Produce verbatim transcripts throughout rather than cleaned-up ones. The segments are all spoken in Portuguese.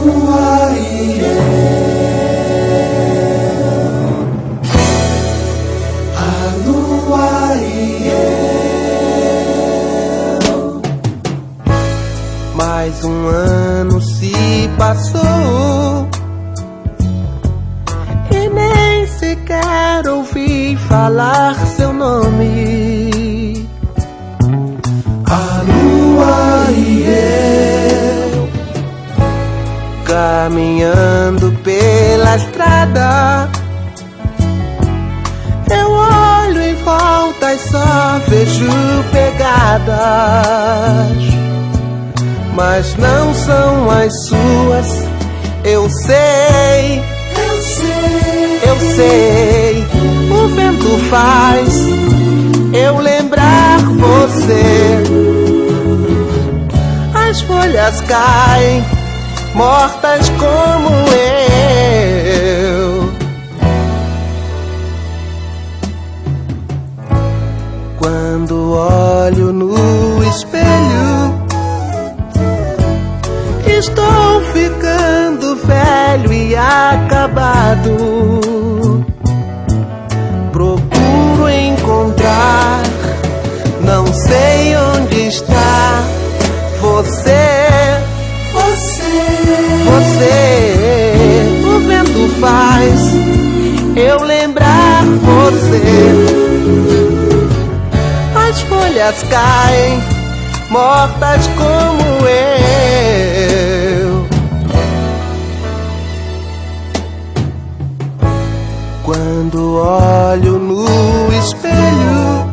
lua e eu, a lua e eu. Mais um ano se passou e nem sequer ouvi falar seu nome. A lua e eu, caminhando pela estrada, eu olho em volta e só vejo pegadas, mas não são as suas. Eu sei, eu sei, eu sei. O vento faz eu lembrar você. As folhas caem, mortas como eu. Quando olho no espelho, estou ficando velho e acabado. Procuro encontrar, não sei onde está você, você, você. O vento faz eu lembrar você. As folhas caem, mortas como eu. Quando olho no espelho,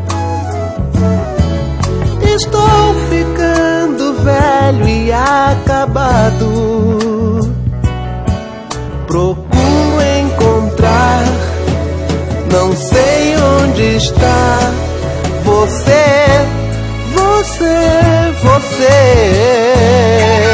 estou ficando velho e acabado. Procuro encontrar, não sei onde está você, você, você.